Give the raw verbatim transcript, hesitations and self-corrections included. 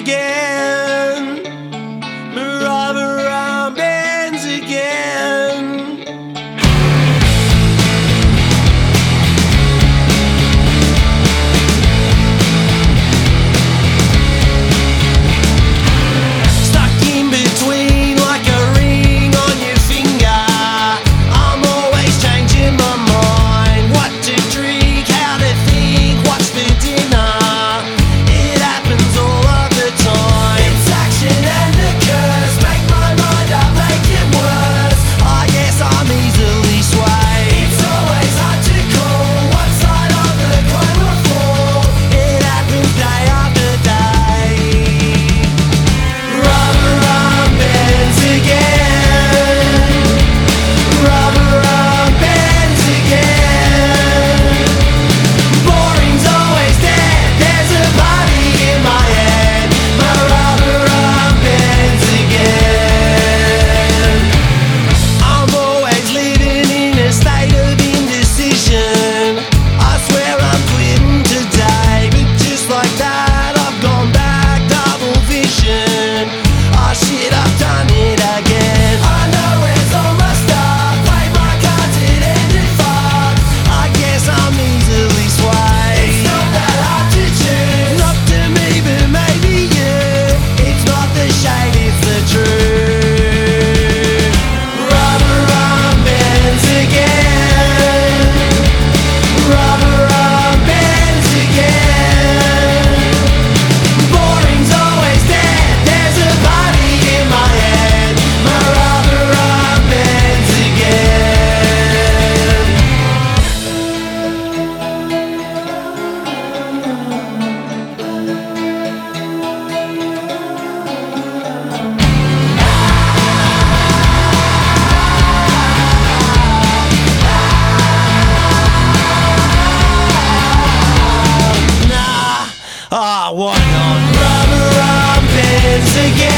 again. Rubber arm bands again. Stuck in between like a ring on your finger. I'm always changing my mind. What to drink, how to think, what's for dinner. It happens all of the time. It's action and the curse. Make my mind up, make it worse. I guess I'm easily swayed. It's always hard to call what side of the coin will fall. It happens day after day. Rubber arm bands again. Rubber arm bands again. Boring's always dead. There's a party in my head. My rubber arm bands again. I'm always living in a state of indecision. I swear I'm quitting today, but just like that I've gone back, double vision. Oh shit, I've done it again. I know where's all my stuff. Play my cards, it ended fucked. I guess I'm easily swayed. It's not that hard to choose. Not to me, but maybe you. It's not the shade, it's the truth. Rubber arm bands again. Rubber arm bands again. Boring's always dead. There's a party in my head. My rubber arm bands again. Nah, ah, why not? Rubber arm bands again.